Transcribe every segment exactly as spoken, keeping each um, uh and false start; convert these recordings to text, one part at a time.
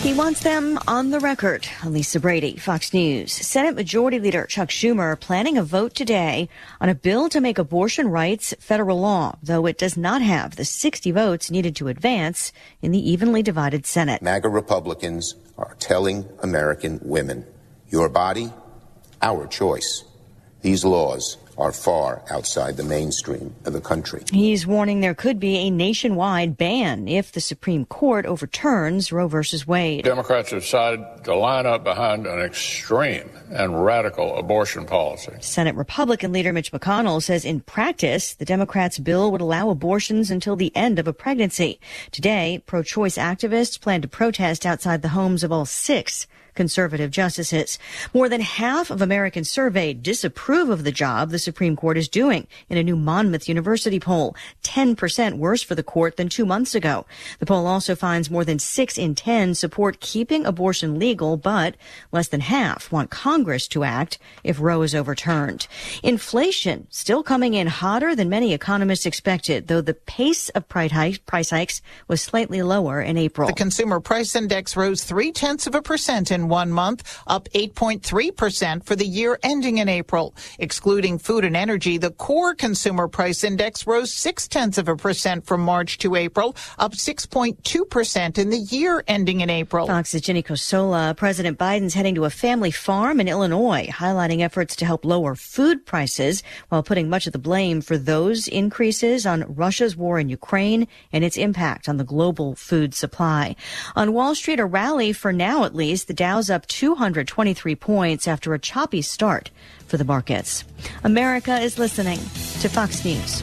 He wants them on the record. Lisa Brady, Fox News. Senate Majority Leader Chuck Schumer planning a vote today on a bill to make abortion rights federal law, though it does not have the sixty votes needed to advance in the evenly divided Senate. MAGA Republicans are telling American women, your body, our choice. These laws are far outside the mainstream of the country. He's warning there could be a nationwide ban if the Supreme Court overturns Roe versus Wade. Democrats have decided to line up behind an extreme and radical abortion policy. Senate Republican leader Mitch McConnell says in practice, the Democrats' bill would allow abortions until the end of a pregnancy. Today, pro-choice activists plan to protest outside the homes of all six conservative justices. More than half of Americans surveyed disapprove of the job the Supreme Court is doing in a new Monmouth University poll, ten percent worse for the court than two months ago. The poll also finds more than six in ten support keeping abortion legal, but less than half want Congress to act if Roe is overturned. Inflation still coming in hotter than many economists expected, though the pace of price hikes was slightly lower in April. The Consumer Price Index rose three-tenths of a percent in one month, up eight point three percent for the year ending in April. Excluding food and energy, the core Consumer Price Index rose six-tenths of a percent from March to April, up six point two percent in the year ending in April. Fox's Jenny Cosola. President Biden's heading to a family farm in Illinois, highlighting efforts to help lower food prices while putting much of the blame for those increases on Russia's war in Ukraine and its impact on the global food supply. On Wall Street, a rally for now at least. The Dow's up two hundred twenty-three points after a choppy start for the markets. America is listening to Fox News.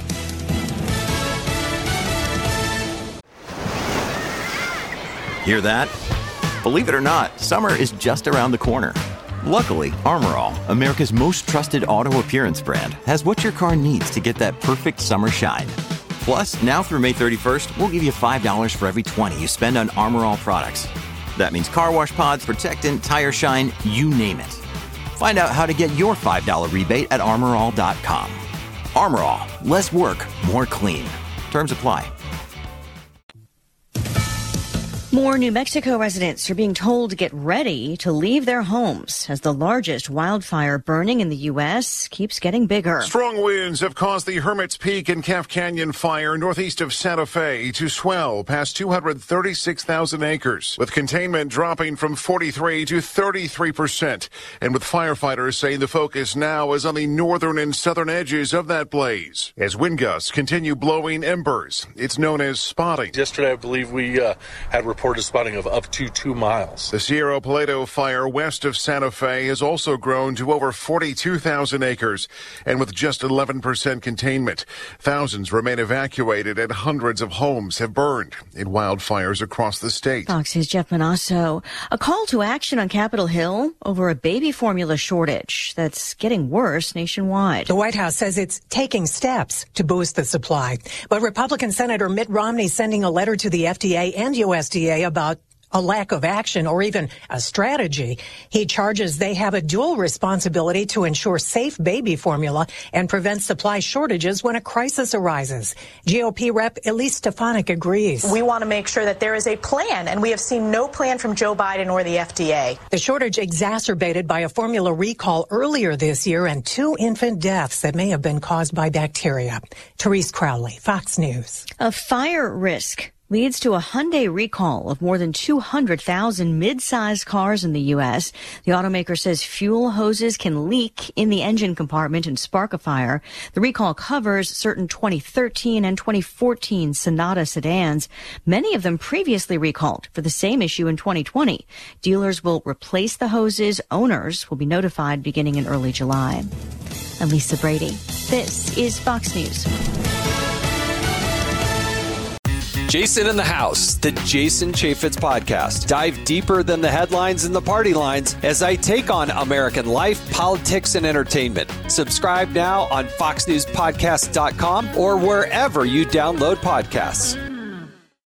Hear that? Believe it or not, summer is just around the corner. Luckily, Armor All, America's most trusted auto appearance brand, has what your car needs to get that perfect summer shine. Plus, now through May thirty-first, we'll give you five dollars for every twenty you spend on Armor All products. That means car wash pods, protectant, tire shine, you name it. Find out how to get your five dollars rebate at armor all dot com. Armor All, less work, more clean. Terms apply. More New Mexico residents are being told to get ready to leave their homes as the largest wildfire burning in the U S keeps getting bigger. Strong winds have caused the Hermit's Peak and Calf Canyon fire northeast of Santa Fe to swell past two hundred thirty-six thousand acres, with containment dropping from forty-three to thirty-three percent. And with firefighters saying the focus now is on the northern and southern edges of that blaze. As wind gusts continue blowing embers, it's known as spotting. Yesterday, I believe we uh, had reported spotting of up to two miles. The Cerro Paleto fire west of Santa Fe has also grown to over forty-two thousand acres, and with just eleven percent containment, thousands remain evacuated and hundreds of homes have burned in wildfires across the state. Fox's Jeff Manasso. A call to action on Capitol Hill over a baby formula shortage that's getting worse nationwide. The White House says it's taking steps to boost the supply, but Republican Senator Mitt Romney sending a letter to the F D A and U S D A about a lack of action or even a strategy. He charges they have a dual responsibility to ensure safe baby formula and prevent supply shortages when a crisis arises. G O P Rep Elise Stefanik agrees. We want to make sure that there is a plan, and we have seen no plan from Joe Biden or the F D A. The shortage exacerbated by a formula recall earlier this year and two infant deaths that may have been caused by bacteria. Therese Crowley, Fox News. A fire risk leads to a Hyundai recall of more than two hundred thousand mid-sized cars in the U S. The automaker says fuel hoses can leak in the engine compartment and spark a fire. The recall covers certain twenty thirteen and twenty fourteen Sonata sedans, many of them previously recalled for the same issue in twenty twenty. Dealers will replace the hoses. Owners will be notified beginning in early July. I'm Lisa Brady. This is Fox News. Jason in the House, the Jason Chaffetz podcast. Dive deeper than the headlines and the party lines as I take on American life, politics, and entertainment. Subscribe now on fox news podcast dot com or wherever you download podcasts.